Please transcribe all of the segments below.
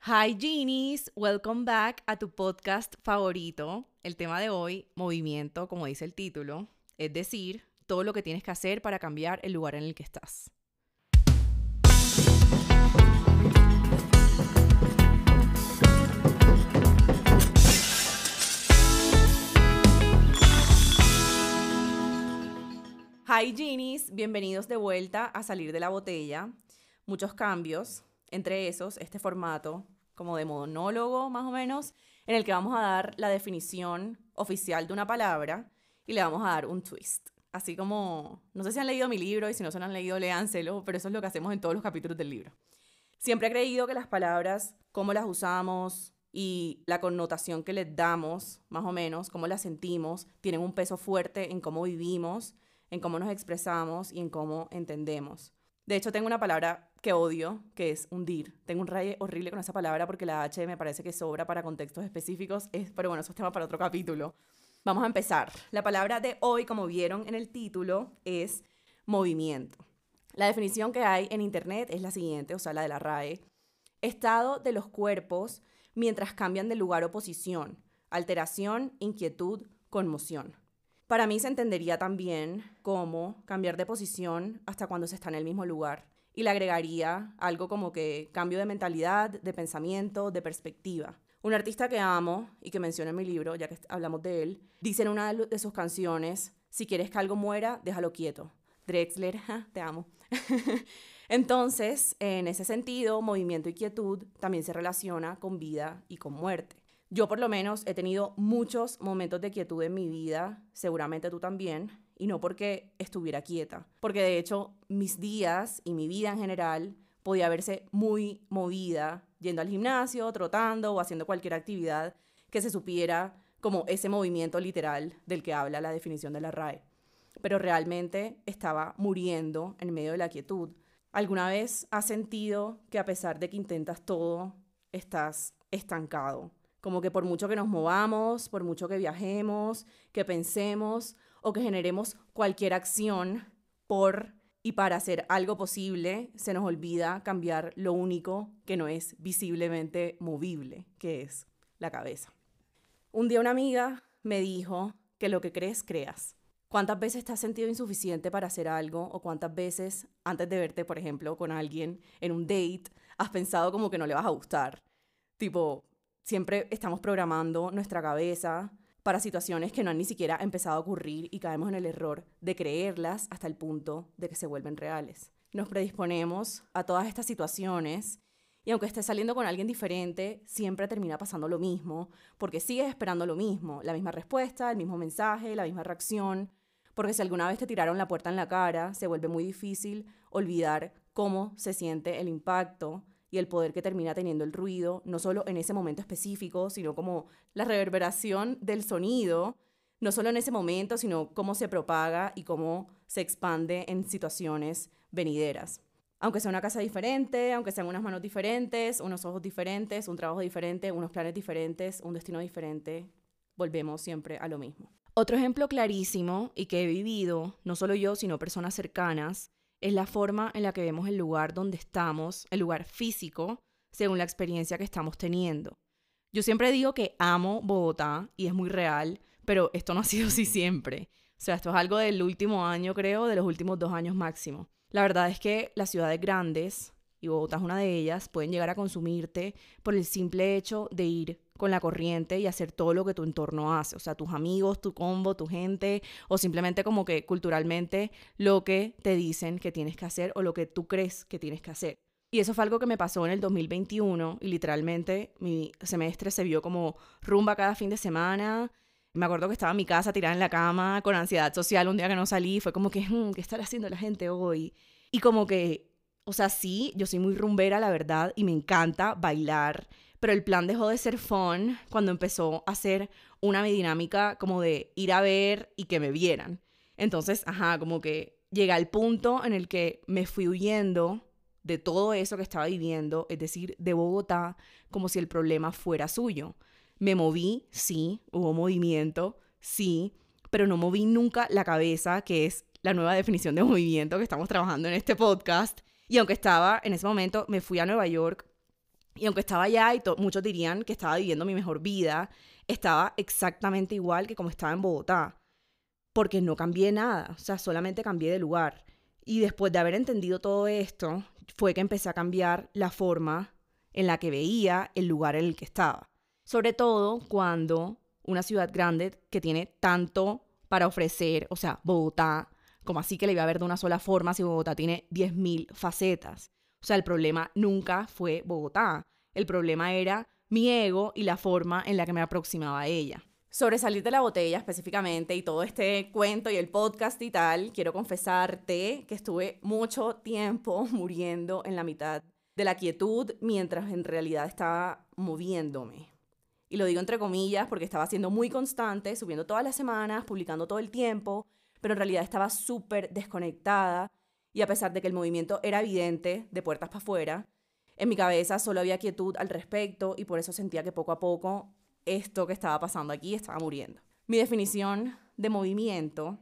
Hi Genies, welcome back a tu podcast favorito. El tema de hoy, movimiento, como dice el título, es decir, todo lo que tienes que hacer para cambiar el lugar en el que estás. Hi Genies, bienvenidos de vuelta a Salir de la Botella. Muchos cambios, entre esos este formato como de monólogo más o menos, en el que vamos a dar la definición oficial de una palabra y le vamos a dar un twist. Así como, no sé si han leído mi libro y si no se lo han leído, léanselo, pero eso es lo que hacemos en todos los capítulos del libro. Siempre he creído que las palabras, cómo las usamos y la connotación que les damos, más o menos, cómo las sentimos, tienen un peso fuerte en cómo vivimos, en cómo nos expresamos y en cómo entendemos. De hecho, tengo una palabra que odio, que es hundir. Tengo un raye horrible con esa palabra porque la H me parece que sobra para contextos específicos, pero bueno, eso es tema para otro capítulo. Vamos a empezar. La palabra de hoy, como vieron en el título, es movimiento. La definición que hay en internet es la siguiente, o sea, la de la RAE. Estado de los cuerpos mientras cambian de lugar o posición. Alteración, inquietud, conmoción. Para mí se entendería también como cambiar de posición hasta cuando se está en el mismo lugar. Y le agregaría algo como que cambio de mentalidad, de pensamiento, de perspectiva. Un artista que amo y que menciono en mi libro, ya que hablamos de él, dice en una de sus canciones, si quieres que algo muera, déjalo quieto. Drexler, te amo. Entonces, en ese sentido, movimiento y quietud también se relaciona con vida y con muerte. Yo por lo menos he tenido muchos momentos de quietud en mi vida, seguramente tú también, y no porque estuviera quieta, porque de hecho mis días y mi vida en general podía verse muy movida, yendo al gimnasio, trotando o haciendo cualquier actividad que se supiera como ese movimiento literal del que habla la definición de la RAE. Pero realmente estaba muriendo en medio de la quietud. ¿Alguna vez has sentido que a pesar de que intentas todo, estás estancado? Como que por mucho que nos movamos, por mucho que viajemos, que pensemos o que generemos cualquier acción por y para hacer algo posible, se nos olvida cambiar lo único que no es visiblemente movible, que es la cabeza. Un día una amiga me dijo que lo que crees, creas. ¿Cuántas veces te has sentido insuficiente para hacer algo? ¿O cuántas veces, antes de verte, por ejemplo, con alguien en un date, has pensado como que no le vas a gustar? Tipo, siempre estamos programando nuestra cabeza para situaciones que no han ni siquiera empezado a ocurrir y caemos en el error de creerlas hasta el punto de que se vuelven reales. Nos predisponemos a todas estas situaciones y aunque estés saliendo con alguien diferente, siempre termina pasando lo mismo porque sigues esperando lo mismo, la misma respuesta, el mismo mensaje, la misma reacción. Porque si alguna vez te tiraron la puerta en la cara, se vuelve muy difícil olvidar cómo se siente el impacto y el poder que termina teniendo el ruido, no solo en ese momento específico, sino como la reverberación del sonido, no solo en ese momento, sino cómo se propaga y cómo se expande en situaciones venideras. Aunque sea una casa diferente, aunque sean unas manos diferentes, unos ojos diferentes, un trabajo diferente, unos planes diferentes, un destino diferente, volvemos siempre a lo mismo. Otro ejemplo clarísimo y que he vivido, no solo yo, sino personas cercanas, es la forma en la que vemos el lugar donde estamos, el lugar físico, según la experiencia que estamos teniendo. Yo siempre digo que amo Bogotá y es muy real, pero esto no ha sido así siempre. O sea, esto es algo del último año, creo, de los últimos 2 años máximo. La verdad es que las ciudades grandes, y Bogotá es una de ellas, pueden llegar a consumirte por el simple hecho de ir con la corriente y hacer todo lo que tu entorno hace, o sea, tus amigos, tu combo, tu gente, o simplemente como que culturalmente lo que te dicen que tienes que hacer o lo que tú crees que tienes que hacer. Y eso fue algo que me pasó en el 2021 y literalmente mi semestre se vio como rumba cada fin de semana. Me acuerdo que estaba en mi casa tirada en la cama con ansiedad social un día que no salí, fue como que, ¿qué estará haciendo la gente hoy? Y como que, o sea, sí, yo soy muy rumbera, la verdad, y me encanta bailar, pero el plan dejó de ser fun cuando empezó a ser una dinámica como de ir a ver y que me vieran. Entonces, como que llegué al punto en el que me fui huyendo de todo eso que estaba viviendo, es decir, de Bogotá, como si el problema fuera suyo. Me moví, sí, hubo movimiento, sí, pero no moví nunca la cabeza, que es la nueva definición de movimiento que estamos trabajando en este podcast. Y aunque estaba en ese momento, me fui a Nueva York Y aunque estaba allá y muchos dirían que estaba viviendo mi mejor vida, estaba exactamente igual que como estaba en Bogotá, porque no cambié nada, o sea, solamente cambié de lugar. Y después de haber entendido todo esto, fue que empecé a cambiar la forma en la que veía el lugar en el que estaba. Sobre todo cuando una ciudad grande que tiene tanto para ofrecer, o sea, Bogotá, como así que le iba a ver de una sola forma si Bogotá tiene 10.000 facetas. O sea, el problema nunca fue Bogotá. El problema era mi ego y la forma en la que me aproximaba a ella. Sobre salir de la botella específicamente y todo este cuento y el podcast y tal, quiero confesarte que estuve mucho tiempo muriendo en la mitad de la quietud mientras en realidad estaba moviéndome. Y lo digo entre comillas porque estaba siendo muy constante, subiendo todas las semanas, publicando todo el tiempo, pero en realidad estaba súper desconectada y a pesar de que el movimiento era evidente, de puertas para afuera, en mi cabeza solo había quietud al respecto y por eso sentía que poco a poco esto que estaba pasando aquí estaba muriendo. Mi definición de movimiento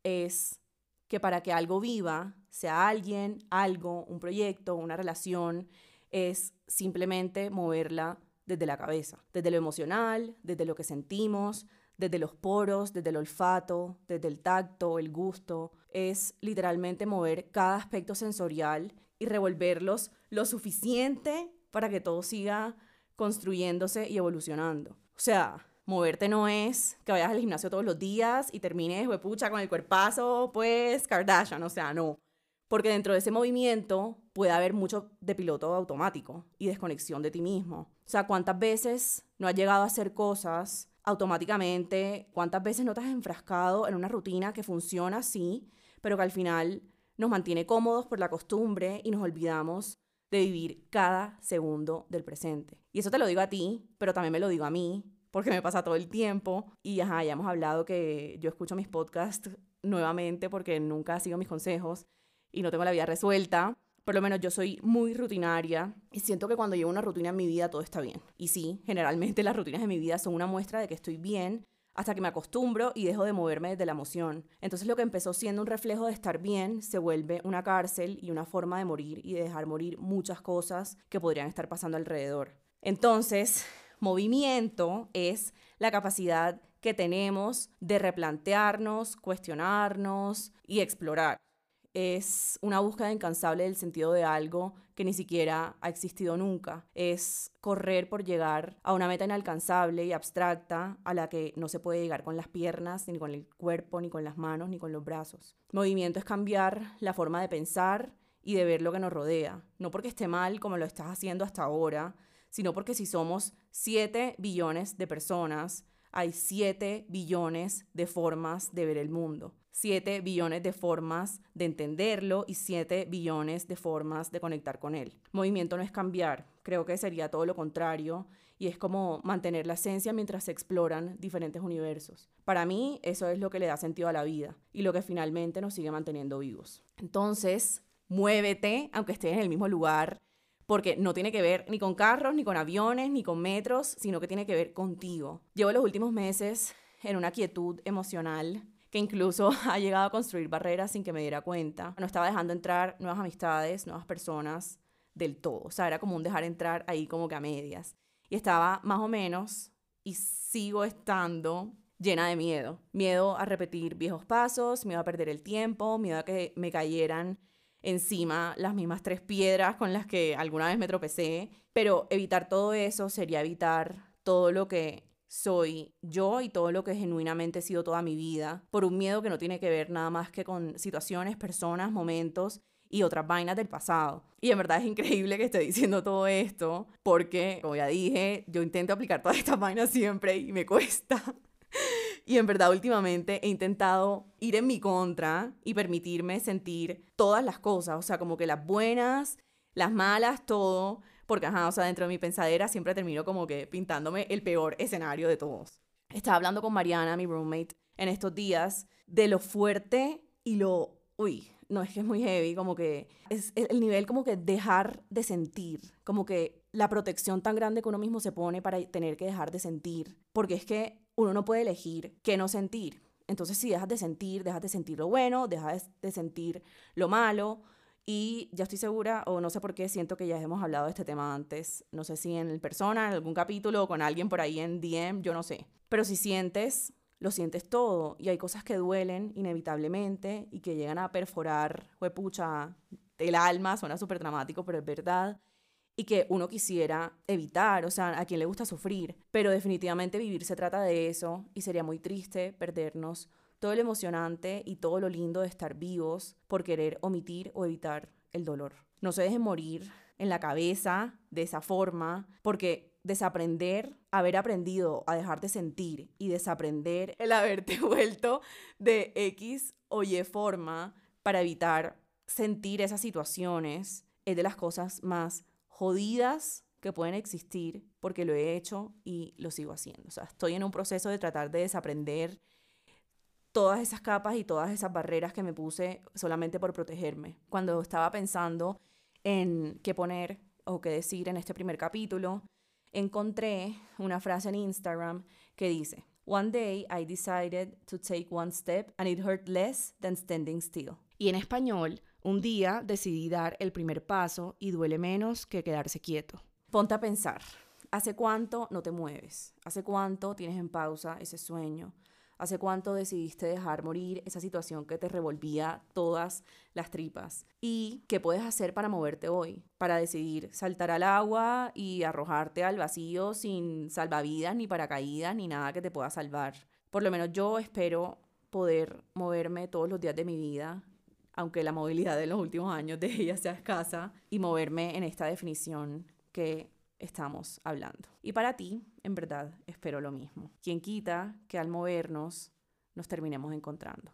es que para que algo viva, sea alguien, algo, un proyecto, una relación, es simplemente moverla desde la cabeza, desde lo emocional, desde lo que sentimos, desde los poros, desde el olfato, desde el tacto, el gusto. Es literalmente mover cada aspecto sensorial y revolverlos lo suficiente para que todo siga construyéndose y evolucionando. O sea, moverte no es que vayas al gimnasio todos los días y termines, huepucha, con el cuerpazo, pues, Kardashian, o sea, no. Porque dentro de ese movimiento puede haber mucho de piloto automático y desconexión de ti mismo. O sea, ¿cuántas veces no has llegado a hacer cosas automáticamente? ¿Cuántas veces no te has enfrascado en una rutina que funciona así, pero que al final nos mantiene cómodos por la costumbre y nos olvidamos de vivir cada segundo del presente? Y eso te lo digo a ti, pero también me lo digo a mí, porque me pasa todo el tiempo. Y ya hemos hablado que yo escucho mis podcasts nuevamente porque nunca sigo mis consejos y no tengo la vida resuelta. Por lo menos yo soy muy rutinaria y siento que cuando llevo una rutina en mi vida todo está bien. Y sí, generalmente las rutinas de mi vida son una muestra de que estoy bien hasta que me acostumbro y dejo de moverme desde la emoción. Entonces lo que empezó siendo un reflejo de estar bien se vuelve una cárcel y una forma de morir y de dejar morir muchas cosas que podrían estar pasando alrededor. Entonces, movimiento es la capacidad que tenemos de replantearnos, cuestionarnos y explorar. Es una búsqueda incansable del sentido de algo que ni siquiera ha existido nunca. Es correr por llegar a una meta inalcanzable y abstracta a la que no se puede llegar con las piernas, ni con el cuerpo, ni con las manos, ni con los brazos. Movimiento es cambiar la forma de pensar y de ver lo que nos rodea. No porque esté mal como lo estás haciendo hasta ahora, sino porque si somos 7 billones de personas, hay 7 billones de formas de ver el mundo. 7 billones de formas de entenderlo y 7 billones de formas de conectar con él. Movimiento no es cambiar, creo que sería todo lo contrario y es como mantener la esencia mientras se exploran diferentes universos. Para mí eso es lo que le da sentido a la vida y lo que finalmente nos sigue manteniendo vivos. Entonces, muévete aunque estés en el mismo lugar, porque no tiene que ver ni con carros, ni con aviones, ni con metros, sino que tiene que ver contigo. Llevo los últimos meses en una quietud emocional que incluso ha llegado a construir barreras sin que me diera cuenta. No estaba dejando entrar nuevas amistades, nuevas personas del todo. O sea, era como un dejar entrar ahí como que a medias. Y estaba más o menos, y sigo estando, llena de miedo. Miedo a repetir viejos pasos, miedo a perder el tiempo, miedo a que me cayeran encima las mismas 3 piedras con las que alguna vez me tropecé. Pero evitar todo eso sería evitar todo lo que soy yo y todo lo que genuinamente he sido toda mi vida, por un miedo que no tiene que ver nada más que con situaciones, personas, momentos y otras vainas del pasado. Y en verdad es increíble que esté diciendo todo esto, porque, como ya dije, yo intento aplicar todas estas vainas siempre y me cuesta. Y en verdad últimamente he intentado ir en mi contra y permitirme sentir todas las cosas, o sea, como que las buenas, las malas, todo. Porque, o sea, dentro de mi pensadera siempre termino como que pintándome el peor escenario de todos. Estaba hablando con Mariana, mi roommate, en estos días de lo fuerte y lo... Uy, no, es que es muy heavy, como que es el nivel como que dejar de sentir, como que la protección tan grande que uno mismo se pone para tener que dejar de sentir. Porque es que uno no puede elegir qué no sentir. Entonces, si dejas de sentir lo bueno, dejas de sentir lo malo. Y ya estoy segura, o no sé por qué, siento que ya hemos hablado de este tema antes. No sé si en persona, en algún capítulo, o con alguien por ahí en DM, yo no sé. Pero si sientes, lo sientes todo. Y hay cosas que duelen inevitablemente y que llegan a perforar, juepucha, el alma. Suena súper dramático, pero es verdad. Y que uno quisiera evitar, o sea, a quien le gusta sufrir. Pero definitivamente vivir se trata de eso y sería muy triste perdernos todo lo emocionante y todo lo lindo de estar vivos por querer omitir o evitar el dolor. No se dejen morir en la cabeza de esa forma, porque desaprender, haber aprendido a dejar de sentir y desaprender el haberte vuelto de X o Y forma para evitar sentir esas situaciones es de las cosas más jodidas que pueden existir, porque lo he hecho y lo sigo haciendo. O sea, estoy en un proceso de tratar de desaprender todas esas capas y todas esas barreras que me puse solamente por protegerme. Cuando estaba pensando en qué poner o qué decir en este primer capítulo, encontré una frase en Instagram que dice: "One day I decided to take one step and it hurt less than standing still." Y en español, un día decidí dar el primer paso y duele menos que quedarse quieto. Ponte a pensar, ¿hace cuánto no te mueves? ¿Hace cuánto tienes en pausa ese sueño? ¿Hace cuánto decidiste dejar morir esa situación que te revolvía todas las tripas? ¿Y qué puedes hacer para moverte hoy? Para decidir saltar al agua y arrojarte al vacío sin salvavidas, ni paracaídas, ni nada que te pueda salvar. Por lo menos yo espero poder moverme todos los días de mi vida, aunque la movilidad de los últimos años de ella sea escasa, y moverme en esta definición que estamos hablando. Y para ti, en verdad, espero lo mismo. ¿Quién quita que al movernos nos terminemos encontrando?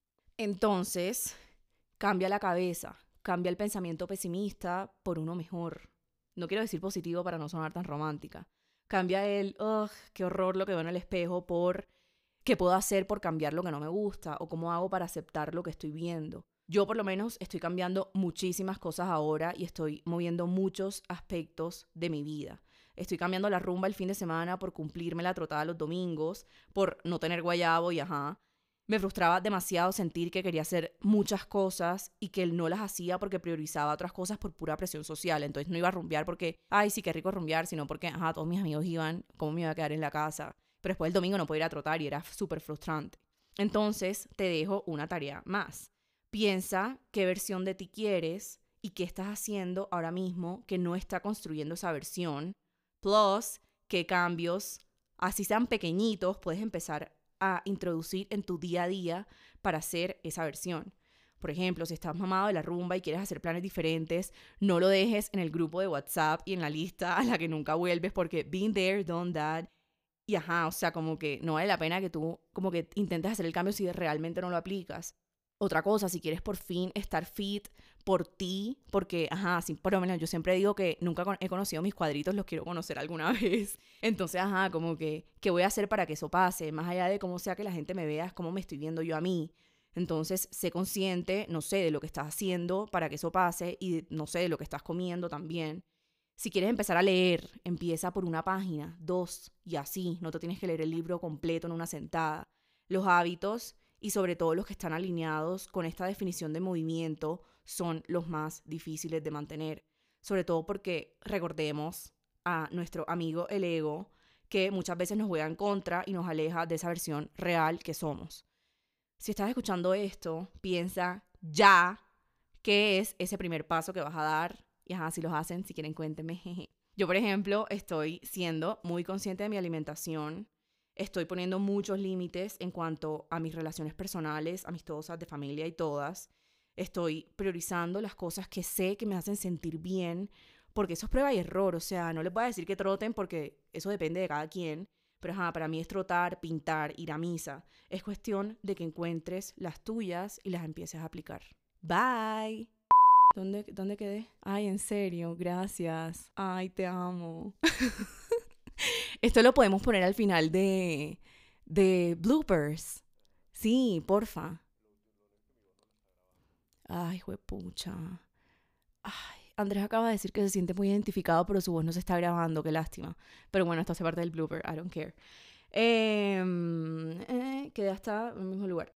Entonces, cambia la cabeza, cambia el pensamiento pesimista por uno mejor. No quiero decir positivo para no sonar tan romántica. Cambia el, qué horror lo que veo en el espejo, por qué puedo hacer por cambiar lo que no me gusta o cómo hago para aceptar lo que estoy viendo. Yo por lo menos estoy cambiando muchísimas cosas ahora y estoy moviendo muchos aspectos de mi vida. Estoy cambiando la rumba el fin de semana por cumplirme la trotada los domingos, por no tener guayabo y ajá. Me frustraba demasiado sentir que quería hacer muchas cosas y que él no las hacía porque priorizaba otras cosas por pura presión social. Entonces no iba a rumbear porque, ay, sí, qué rico rumbear, sino porque, ajá, todos mis amigos iban, ¿cómo me iba a quedar en la casa? Pero después el domingo no podía ir a trotar y era súper frustrante. Entonces te dejo una tarea más. Piensa qué versión de ti quieres y qué estás haciendo ahora mismo que no está construyendo esa versión. Plus, qué cambios, así sean pequeñitos, puedes empezar a introducir en tu día a día para hacer esa versión. Por ejemplo, si estás mamado de la rumba y quieres hacer planes diferentes, no lo dejes en el grupo de WhatsApp y en la lista a la que nunca vuelves, porque been there, done that. Y ajá, o sea, como que no vale la pena que tú como que intentes hacer el cambio si realmente no lo aplicas. Otra cosa, si quieres por fin estar fit por ti, porque, ajá, sí, por lo menos yo siempre digo que nunca he conocido mis cuadritos, los quiero conocer alguna vez. Entonces, ajá, como que, ¿qué voy a hacer para que eso pase? Más allá de cómo sea que la gente me vea, es cómo me estoy viendo yo a mí. Entonces, sé consciente, no sé, de lo que estás haciendo para que eso pase y no sé, de lo que estás comiendo también. Si quieres empezar a leer, empieza por una página, dos, y así, no te tienes que leer el libro completo en una sentada. Los hábitos, y sobre todo los que están alineados con esta definición de movimiento, son los más difíciles de mantener. Sobre todo porque recordemos a nuestro amigo el ego, que muchas veces nos juega en contra y nos aleja de esa versión real que somos. Si estás escuchando esto, piensa ya qué es ese primer paso que vas a dar. Y ajá, si los hacen, si quieren, cuéntenme. Jeje. Yo, por ejemplo, estoy siendo muy consciente de mi alimentación. Estoy poniendo muchos límites en cuanto a mis relaciones personales, amistosas, de familia y todas. Estoy priorizando las cosas que sé que me hacen sentir bien, porque eso es prueba y error. O sea, no les voy a decir que troten porque eso depende de cada quien. Pero ajá, para mí es trotar, pintar, ir a misa. Es cuestión de que encuentres las tuyas y las empieces a aplicar. Bye. ¿Dónde quedé? Ay, en serio, gracias. Ay, te amo. Esto lo podemos poner al final de bloopers. Sí, porfa. Ay, juepucha. Ay, Andrés acaba de decir que se siente muy identificado, pero su voz no se está grabando, qué lástima. Pero bueno, esto hace parte del blooper, I don't care. Quedé hasta en el mismo lugar.